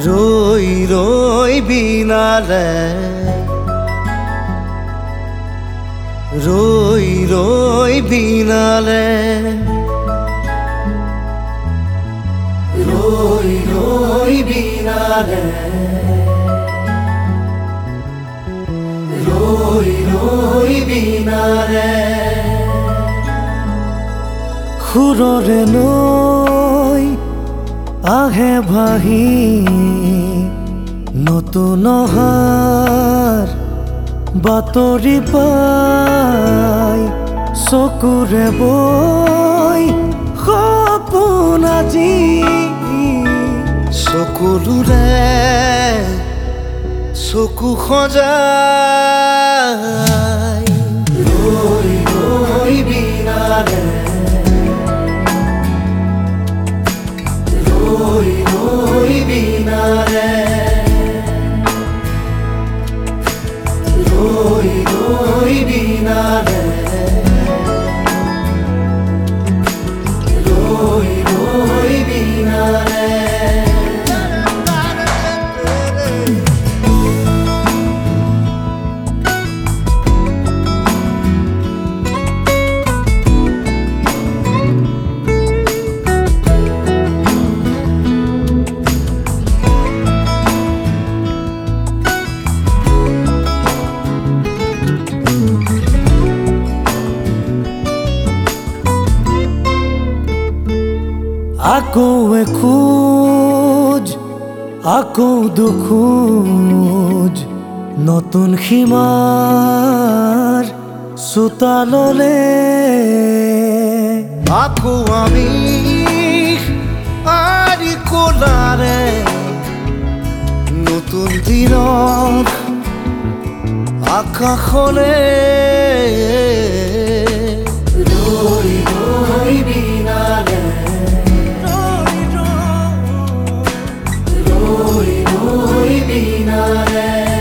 ৰৈ ৰৈ বিনালে ৰৈ ৰৈ বিনালে ৰৈ ৰৈ বিনালে ৰৈ ৰৈ বিনালে সুৰৰে নৈ আহে ভাহি নতুন অহাৰ বাতৰি পাই চকুৰে বৈ সপোন আজি চকুলোৰে চকু সজাই ৰৈ ৰৈ বিনালে ৰৈ ৰৈ বিনালে ৰৈ ৰৈ বিনালে ৰৈ ৰৈ বিনালে আকৌ এখোজ আকৌ দুখোজ নতুন সীমাৰ চোতাললে আকৌ আমি আৰি কোলাৰে নতুন দিনৰ আকাশলে ৰৈ ৰৈ বিনালে ৰৈ ৰৈ বিনালে